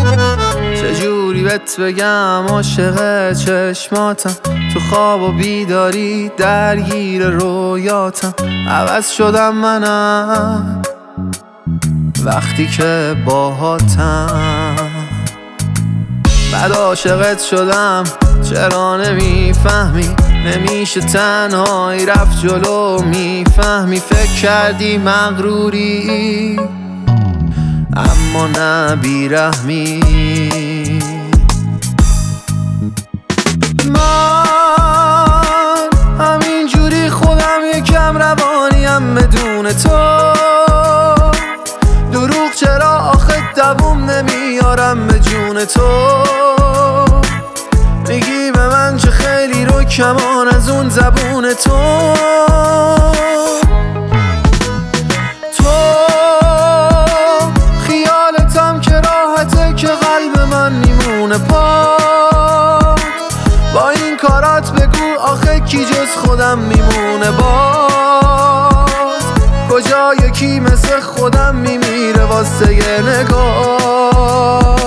چجوری بهت بگم عاشق چشماتم، تو خواب و بیداری درگیر رویاتم. عوض شدم منم وقتی که باهاتم، بعد عاشقت شدم چرا نمیفهمی؟ نمیشه تنهایی رفت جلو میفهمی. فکر کردی مغروری اما نه بیرحمی. من همینجوری خودم یکم روانیم بدون تو، دروغ چرا آخه دووم نمیارم به جون تو. میگی به من چه خیلی رو کمان از اون زبون تو. خیالتم که راحته که قلب من میمونه پاک. با این کارات بگو آخه کی جز خودم میمونه باز. کجا یکی مثل خودم میمیره واسه یه نگاه.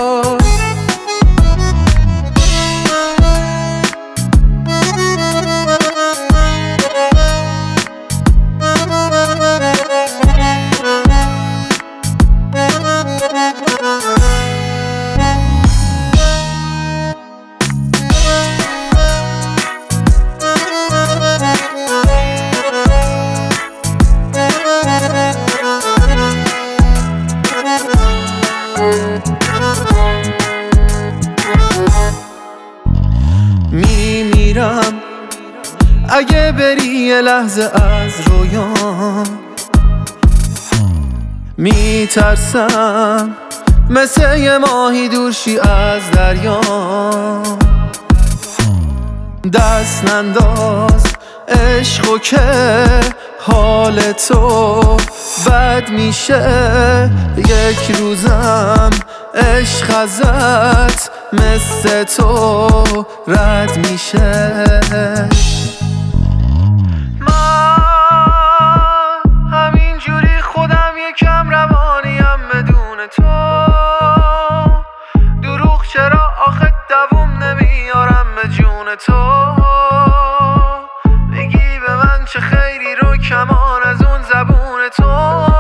میمیرم اگه بری یه لحظه از رویام. میترسم مثل یه ماهی دورشی از دریام. دست ننداز عشقو که حال تو بد میشه. یک روزم عشق ازت مثل تو رد میشه. من همینجوری خودم یکم روانیم بدون تو، دروغ چرا آخه دووم نمیارم به جون تو. میگی به من چه خیلی رو کمان از اون زبون تو.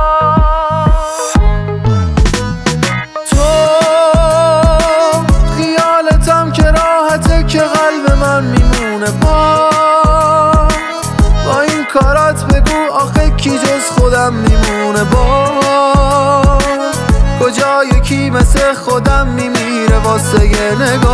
که قلب من میمونه باز. با این کارات بگو آخه کی جز خودم میمونه باز. کجا یکی مثل خودم میمیره واسه یه نگاه.